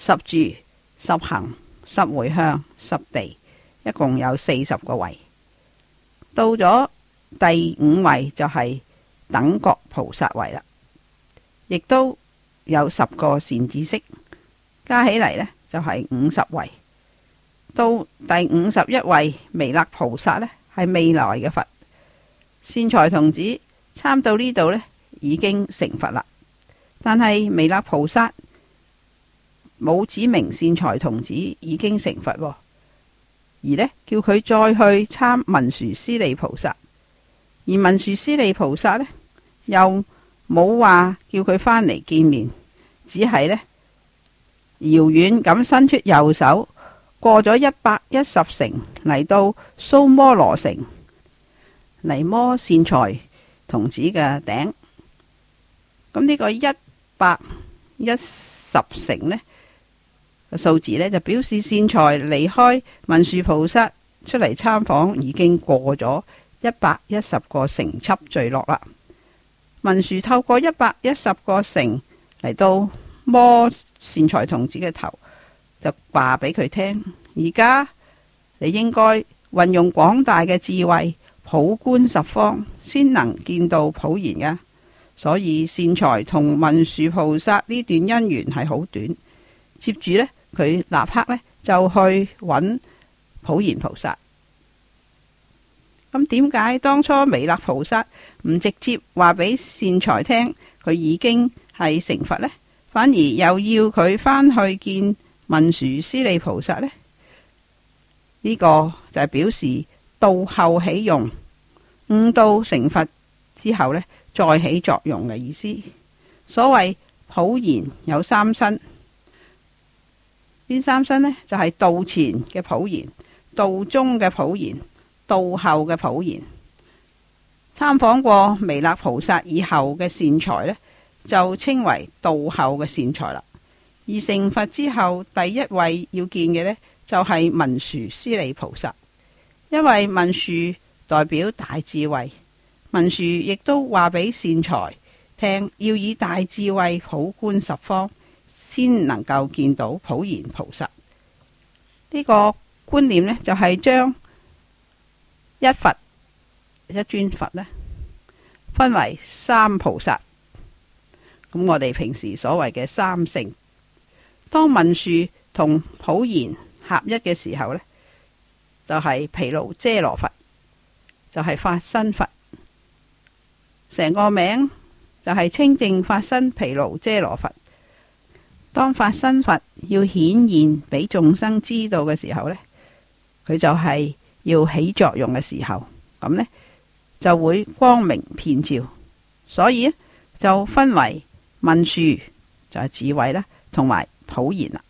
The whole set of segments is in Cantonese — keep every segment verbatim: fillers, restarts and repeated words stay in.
十住、十行、十回向、十地，一共有四十個位。到咗第五位就係等覺菩薩位啦，亦都有十個善知識，加起嚟呢就係五十位。到第五十一位彌勒菩薩呢，係未來嘅佛。善財童子參到呢度呢，已經成佛啦，但係彌勒菩薩冇指明善財童子已經成佛，而呢叫佢再去參文殊師利菩薩。而文殊師利菩薩呢，又冇話叫佢返嚟見面，只係呢遙遠咁伸出右手，過咗一百一十城嚟到蘇摩羅城，嚟摸善財童子嘅頂。咁呢個一百一十城呢個數字呢，就表示善財離開文殊菩薩出嚟參訪已經過咗一百一十個城級聚落啦。文殊透過一百一十個城嚟到摸善財童子嘅頭，就話俾佢聽：而家你應該運用廣大嘅智慧，普觀十方，先能見到普賢嘅。所以善財同文殊菩薩呢段姻緣係好短。接住呢，佢立刻呢就去揾普賢菩薩。咁點解當初彌勒菩薩唔直接話俾善財聽佢已經係成佛呢，反而又要佢返去見文殊師利菩薩呢？呢、這個就係表示到後起用，悟到成佛之後呢，再起作用嘅意思。所謂普賢有三身，邊三身呢？就係、是、道前嘅普賢、道中嘅普賢、道後嘅普賢。參訪過彌勒菩薩以後嘅善財呢，就稱為道後嘅善財啦。而成佛之後，第一位要見嘅呢，就係、是、文殊師利菩薩，因為文殊代表大智慧，文殊亦都話俾善財聽，要以大智慧普觀十方，先能夠見到普賢菩薩。呢、這個觀念呢，就係、是、將一佛一尊佛呢，分為三菩薩。咁我哋平時所謂嘅三聖，當文殊同普賢合一嘅時候呢，就係、是、毗盧遮羅佛，就係、是、法身佛。成個名就係清淨法身毗盧遮羅佛。當法身佛要顯現俾眾生知道嘅時候呢，佢就係要起作用嘅時候，咁呢就會光明遍照。所以就分為文殊就係智慧啦，同埋普賢啦。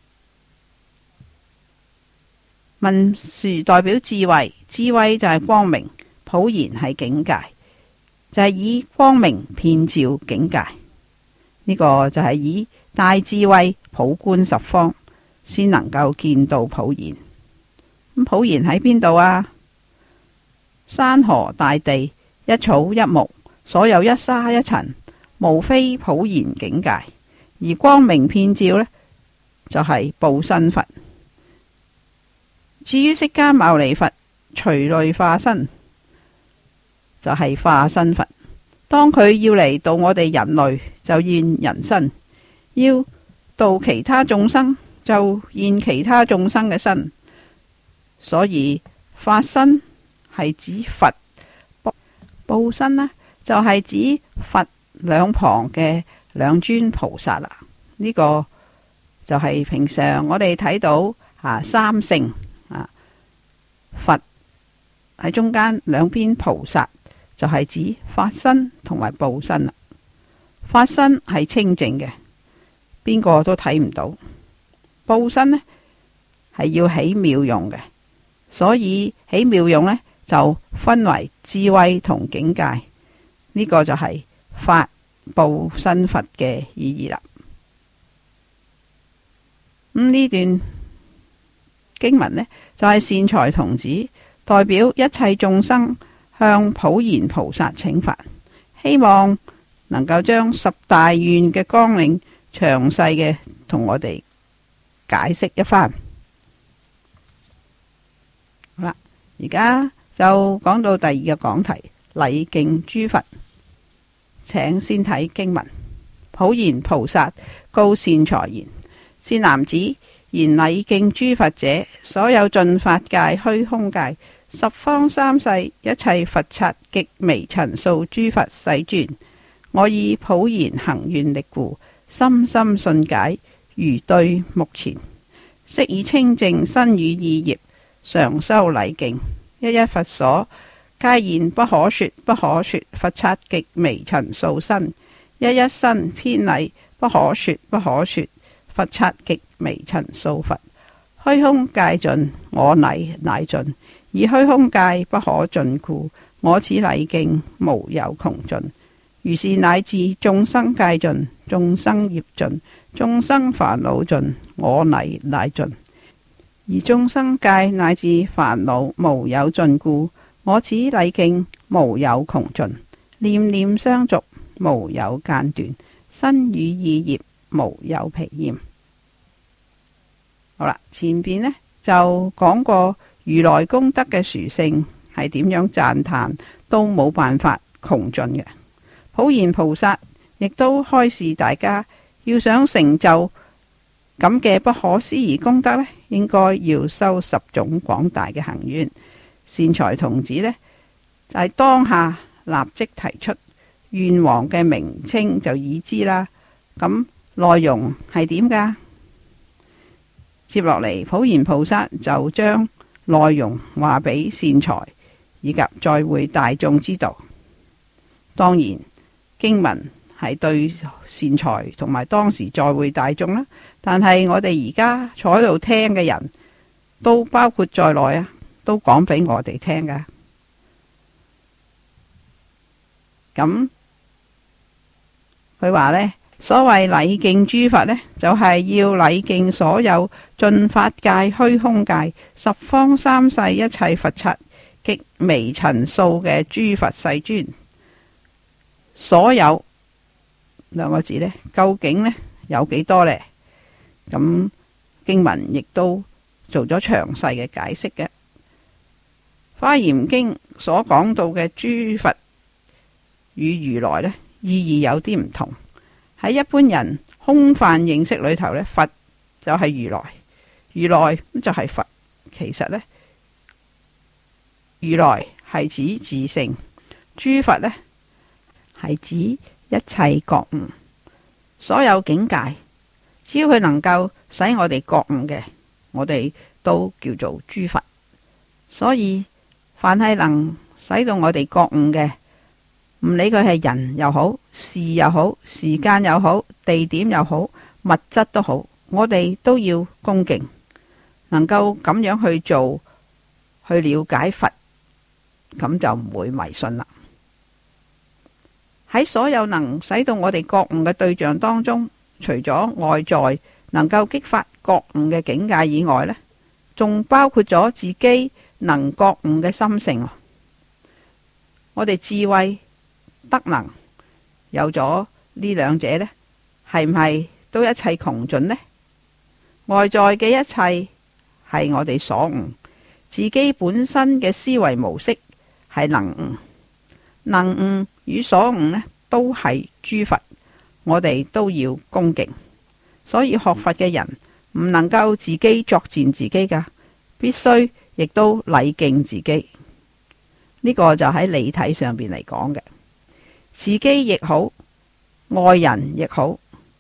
文殊代表智慧，智慧就係光明，普賢係境界，就係、是、以光明遍照境界。呢、這個就係以大智慧普觀十方，先能夠見到普賢。咁普賢喺邊度啊？山河大地，一草一木，所有一沙一塵，無非普賢境界。而光明遍照呢，就係、是、報身佛。至於釋迦牟尼佛隨類化身，就係、是、化身佛。當佢要嚟到我哋人類，就現人身；要到其他眾生，就現其他眾生嘅身。所以化身係指佛，報身呢就係、是、指佛兩旁嘅兩尊菩薩啦。呢、這個就係平常我哋睇到啊三聖啊，佛喺中間，兩邊菩薩就係、是、指法身同埋報身啦。法身係清淨嘅，邊個都睇唔到；報身呢係要起妙用嘅，所以起妙用呢就分為智慧同境界。呢、這個就係法報身佛嘅意義啦。咁呢段經文呢，就係、是、善財童子代表一切眾生向普賢菩薩請法，希望能夠將十大願嘅綱領詳細嘅同我哋解釋一番。好啦，而家就講到第二個講題，禮敬諸佛。請先睇經文。普賢菩薩告善財言：善男子，言禮敬諸佛者，所有盡法界、虛空界、十方三世一切佛剎極微塵數諸佛世尊，我以普賢行願力故，深深信解，如對目前，悉以清淨身語意業，常修禮敬。一一佛所，皆現不可說不可說佛剎極微塵數身，一一身遍禮不可說不可說佛剎極微塵數佛。虛空界盡，我禮乃盡，以虛空界不可盡故，我此禮敬無有窮盡。如是乃至眾生界盡，眾生業盡，眾生煩惱盡，我禮乃盡。而眾生界乃至煩惱無有盡故，我此禮敬無有窮盡。念念相續，無有間斷，身語意業無有疲厭。好啦，前邊呢就講過如來功德嘅殊勝係點樣讚歎都冇辦法窮盡嘅。普賢菩薩亦都開示大家，要想成就咁嘅不可思議功德呢，應該要修十種廣大嘅行願。善財童子呢，就係、是、當下立即提出願王嘅名稱就已知啦。咁內容係點噶？接落嚟，普賢菩薩就將內容話俾善財以及在會大眾知道。當然，經文係對善財同埋當時在會大眾啦，但係我哋而家坐喺度聽嘅人都包括在內啊，都講俾我哋聽噶。咁佢話呢，所謂禮敬諸佛呢，就係、是、要禮敬所有盡法界、虛空界、十方三世一切佛剎極微塵數嘅諸佛世尊。所有兩個字呢，究竟呢有幾多呢？咁經文亦都做咗詳細嘅解釋嘅。華嚴經所講到嘅諸佛與如來呢，意義有啲唔同。喺一般人空泛認識裏頭呢，佛就係如來，如來就係佛。其實呢，如來係指自性，諸佛呢係指一切覺悟，所有境界，只要佢能夠使我哋覺悟嘅，我哋都叫做諸佛。所以凡係能使到我哋覺悟嘅，唔理佢係人又好，事又好，時間又好，地點又好，物質都好，我哋都要恭敬，能夠咁樣去做，去了解佛，咁就唔會迷信啦。喺所有能使到我哋覺悟嘅對象當中，除咗外在能夠激發覺悟嘅境界以外呢，仲包括咗自己能覺悟嘅心性。我哋智慧德能有咗呢兩者呢，係唔係都一切窮盡呢？外在嘅一切係我哋所悟，自己本身嘅思維模式係能悟，能悟與所悟呢都係諸佛，我哋都要恭敬。所以學佛嘅人唔能夠自己作踐自己噶，必須亦都禮敬自己。呢、這個就喺理體上邊嚟講嘅，自己亦好，外人亦好，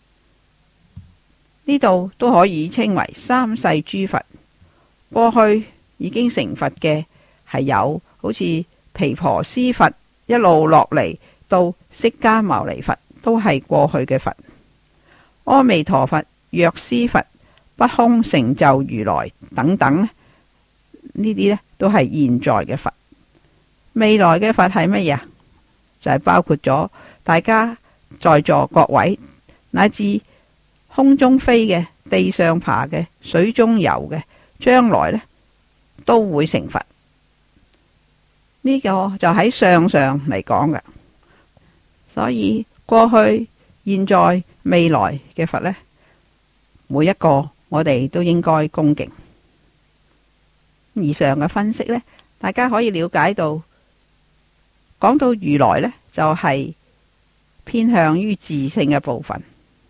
呢度都可以稱為三世諸佛。過去已經成佛嘅係有，好似毗婆尸佛一路落嚟到釋迦牟尼佛，都係過去嘅佛。阿彌陀佛、藥師佛、不空成就如來等等，呢啲呢都係現在嘅佛。未來嘅佛係乜嘢？就係、是、包括咗大家在座各位，乃至空中飛嘅、地上爬嘅、水中游嘅，將來呢都會成佛。呢、這個就喺相上嚟講嘅。所以過去、現在、未來嘅佛呢，每一個我哋都應該恭敬。以上嘅分析呢，大家可以了解到，講到如來呢，就係偏向於自性嘅部分。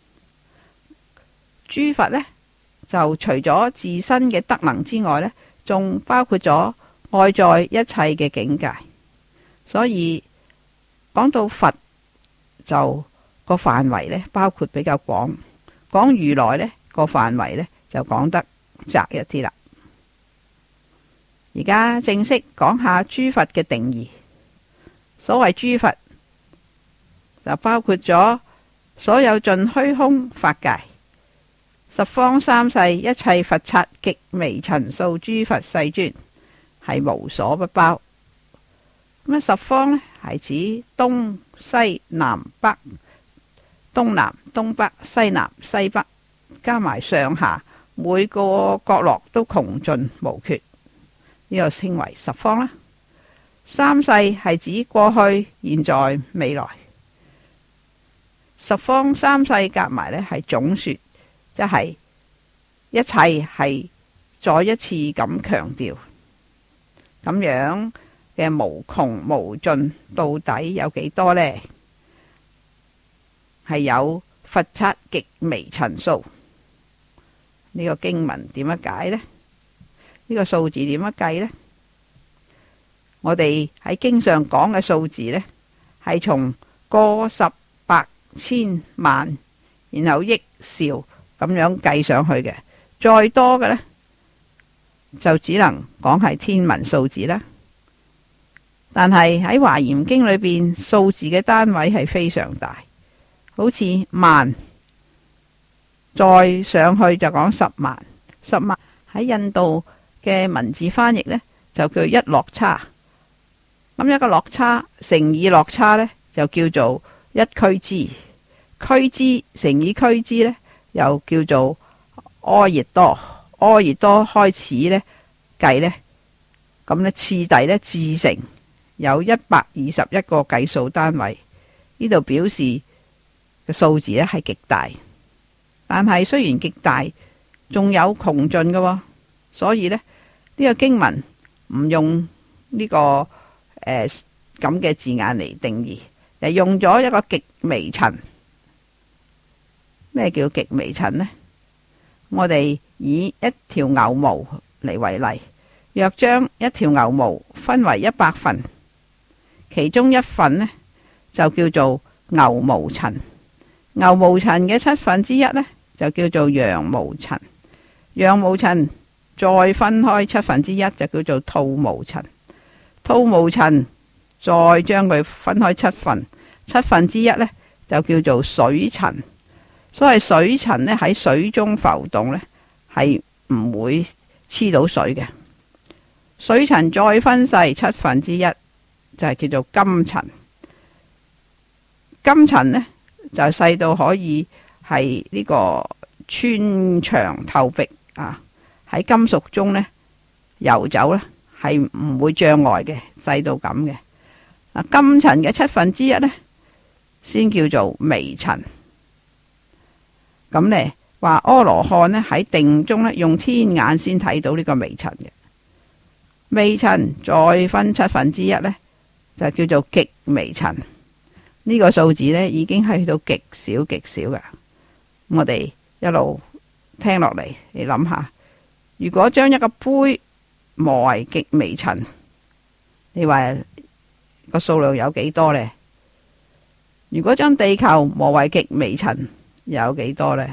諸佛呢，就除咗自身嘅德能之外呢，仲包括咗外在一切嘅境界。所以講到佛就個範圍呢，包括比較廣，講如來呢個範圍呢，就講得窄一啲啦。而家正式講下諸佛嘅定義。所謂諸佛就包括咗所有盡虛空法界、十方三世一切佛剎極微塵數諸佛世尊，係無所不包。咁啊，十方呢係指東西南北、東南東北、西南西北，加埋上下，每個角落都窮盡無缺，呢個稱為十方啦。三世係指過去、現在、未來。十方三世夾埋呢係總說，即係一切係再一次咁強調，咁樣嘅無窮無盡到底有幾多呢？係有佛剎極微塵數。呢個經文點樣解呢？呢個數字點樣計呢？我哋喺經上講嘅數字呢，係從個十百千萬，然後億兆咁樣計上去嘅。再多嘅呢，就只能講係天文數字啦。但係喺華嚴經裏邊，數字嘅單位係非常大，好似萬，再上去就講十萬。十萬喺印度嘅文字翻譯呢，就叫一落差。咁一個落差乘以落差呢，就叫做一俱胝。俱胝乘以俱胝呢，又叫做阿逸多。阿逸多開始呢計呢，咁呢次第呢自成有一百二十一個計數單位。呢度表示嘅數字呢係極大，但係雖然極大，仲有窮盡嘅，所以呢，呢、呢個經文唔用呢、呢個誒咁嘅字眼嚟定義，就用咗一個極微塵。咩叫極微塵呢？我哋以一條牛毛嚟為例，若將一條牛毛分為一百份，其中一份呢就叫做牛毛塵，牛毛塵嘅七分之一呢就叫做羊毛塵，羊毛塵再分開七分之一就叫做兔毛塵，兔毛塵再將佢分開七份，七分之一呢就叫做水塵。所謂水塵呢，喺水中浮動呢，係唔會黐到水嘅。水塵再分細七分之一就係叫做金塵。金塵呢，就細到可以係呢個穿牆透壁啊，喺金屬中呢游走呢，係唔會障礙嘅，細到咁嘅。金塵嘅七分之一呢，先叫做微塵。咁呢話阿羅漢呢喺定中呢，用天眼先睇到呢個微塵嘅。微塵再分七分之一呢，就叫做極微塵。呢、這個數字呢已經係去到極少極少噶。我哋一路聽落嚟，你諗下，如果將一個杯磨為極微塵，你話個數量有幾多呢？如果將地球磨為極微塵，有幾多呢？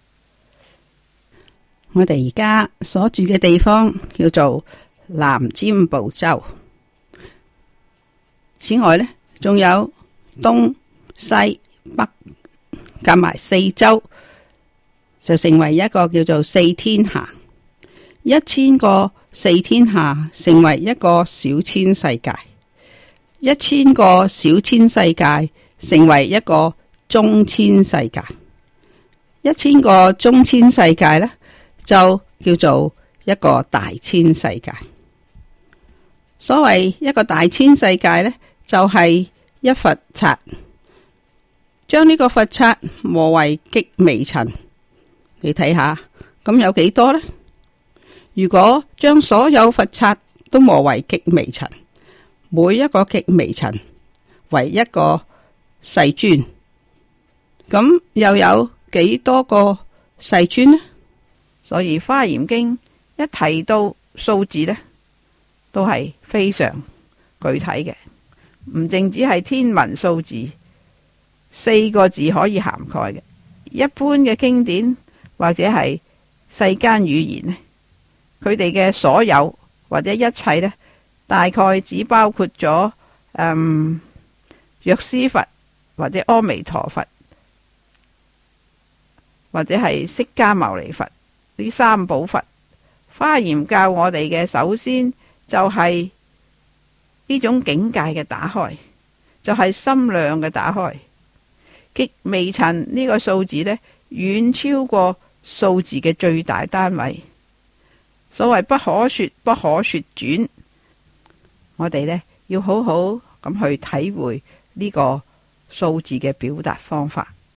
我哋而家所住嘅地方叫做南瞻部洲。此外呢，仲有東西北夾埋四洲，就成為一個叫做四天下。一千個四天下成為一個小千世界，一千個小千世界成為一個中千世界。一千個中千世界呢，就叫做一個大千世界。所謂一個大千世界呢，就係、是、一佛剎，將呢個佛剎磨為極微塵。你睇下咁有幾多呢？如果將所有佛剎都磨為極微塵，每一個極微塵為一個世尊，咁又有幾多個世尊呢？所以《華嚴經》一提到數字呢，都係非常具體嘅，唔淨只係天文數字，四個字可以涵蓋嘅。一般嘅經典或者係世間語言呢，佢哋嘅所有或者一切呢，大概只包括咗嗯藥師佛或者阿彌陀佛或者係釋迦牟尼佛呢三寶佛。華嚴教我哋嘅首先就係呢種境界嘅打開，就係、是、心量嘅打開。極微塵呢個數字呢，遠超過數字嘅最大單位。所謂不可說不可說轉，我哋呢要好好咁去體會呢個數字嘅表達方法。